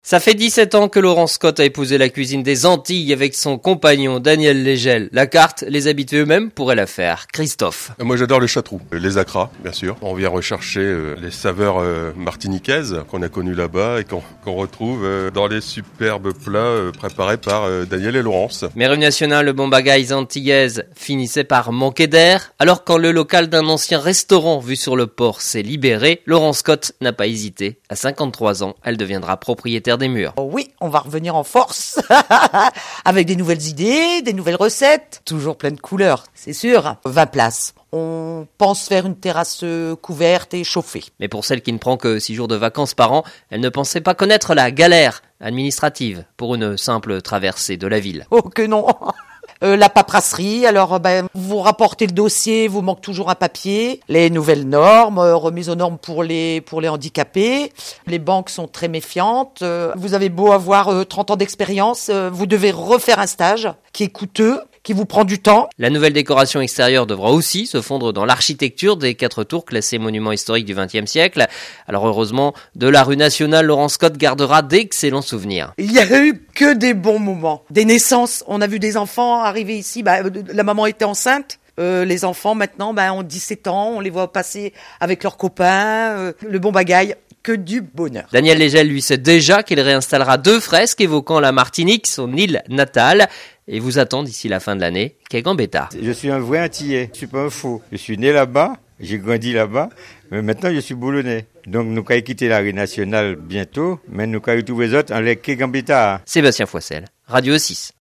Ça fait 17 ans que Laurent Scott a épousé la cuisine des Antilles avec son compagnon Daniel Légel. La carte, les habitués eux-mêmes pourraient la faire. Christophe. Moi j'adore le chartreux, les acras bien sûr. On vient rechercher les saveurs martiniquaises qu'on a connues là-bas et qu'on retrouve dans les superbes plats préparés par Daniel et Laurence. Mais rue nationale, le bon bagaille antillaise finissait par manquer d'air. Alors quand le local d'un ancien restaurant vu sur le port s'est libéré, Laurent Scott n'a pas hésité. À 53 ans, elle deviendra propriétaire des murs. Oh oui, on va revenir en force avec des nouvelles idées, des nouvelles recettes, toujours plein de couleurs, c'est sûr. 20 places. On pense faire une terrasse couverte et chauffée. Mais pour celle qui ne prend que 6 jours de vacances par an, elle ne pensait pas connaître la galère administrative pour une simple traversée de la ville. Oh que non. La paperasserie, alors vous rapportez le dossier, vous manque toujours un papier, les nouvelles normes, remise aux normes pour les handicapés, les banques sont très méfiantes, vous avez beau avoir 30 ans d'expérience, vous devez refaire un stage qui est coûteux, qui vous prend du temps. La nouvelle décoration extérieure devra aussi se fondre dans l'architecture des 4 tours classées monuments historiques du XXe siècle. Alors heureusement, de la rue nationale, Laurent Scott gardera d'excellents souvenirs. Il y a eu que des bons moments. Des naissances, on a vu des enfants arriver ici, la maman était enceinte. Les enfants maintenant ont 17 ans, on les voit passer avec leurs copains, le bon bagaille. Que du bonheur. Daniel Légel, lui, sait déjà qu'il réinstallera 2 fresques évoquant la Martinique, son île natale, et vous attend d'ici la fin de l'année, qu'est Gambetta. Je suis un vrai Antillais, je suis pas un faux. Je suis né là-bas, j'ai grandi là-bas, mais maintenant je suis boulonnais. Donc nous allons quitter la rue nationale bientôt, mais nous allons retrouver les autres en les Gambetta. Sébastien Foissel, Radio 6.